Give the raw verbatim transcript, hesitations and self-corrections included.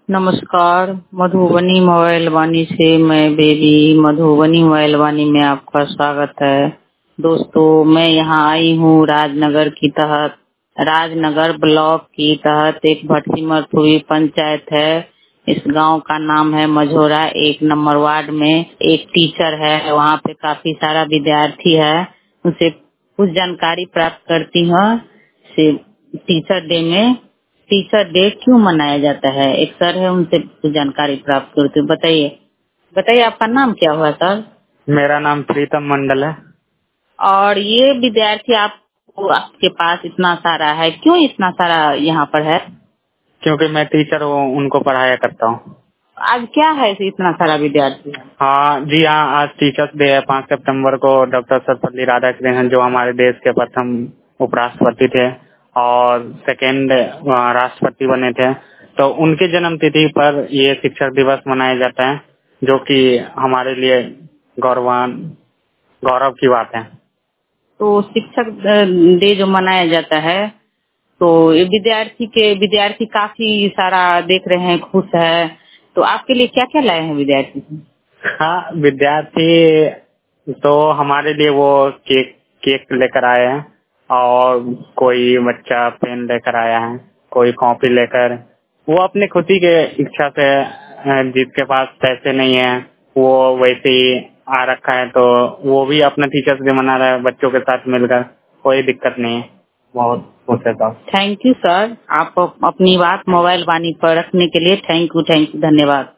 नमस्कार, मधुबनी मोबाइल वाणी से मैं बेबी मधुबनी मोबाइल वाणी में आपका स्वागत है। दोस्तों, मैं यहाँ आई हूँ राजनगर की तहत राजनगर ब्लॉक की तहत एक भटसिमरपुरी पंचायत है। इस गांव का नाम है मझोरा। एक नंबर वार्ड में एक टीचर है, वहाँ पे काफी सारा विद्यार्थी है। उनसे कुछ जानकारी प्राप्त करती हूँ। टीचर डे में टीचर डे क्यों मनाया जाता है? एक सर है, उनसे कुछ जानकारी प्राप्त करती हूँ। बताइए बताइए आपका नाम क्या हुआ सर? मेरा नाम प्रीतम मंडल है। और ये विद्यार्थी आपको आपके पास इतना सारा है, क्यों इतना सारा यहाँ पर है? क्योंकि मैं टीचर हूँ, उनको पढ़ाया करता हूँ। आज क्या है ऐसे इतना सारा विद्यार्थी है? हाँ जी हाँ, आज टीचर्स डे है। पाँच सितंबर को डॉक्टर सर्वपल्ली राधाकृष्णन, जो हमारे देश के प्रथम उपराष्ट्रपति थे और सेकेंड राष्ट्रपति बने थे, तो उनके जन्म तिथि पर ये शिक्षक दिवस मनाया जाता है, जो कि हमारे लिए गौरवान गौरव की बात है। तो शिक्षक डे जो मनाया जाता है, तो ये विद्यार्थी के विद्यार्थी काफी सारा देख रहे हैं, खुश है। तो आपके लिए क्या क्या लाए हैं विद्यार्थी? हाँ, विद्यार्थी तो हमारे लिए वो केक केक लेकर आए हैं, और कोई बच्चा पेन लेकर आया है, कोई कॉपी लेकर। वो अपने खुशी के इच्छा से, जिसके पास पैसे नहीं है वो वैसे ही आ रखा है, तो वो भी अपना टीचर्स डे मना रहा है बच्चों के साथ मिलकर। कोई दिक्कत नहीं है, बहुत खुश है सब। थैंक यू सर, आप अपनी बात मोबाइल वाणी पर रखने के लिए थैंक यू थैंक यू धन्यवाद।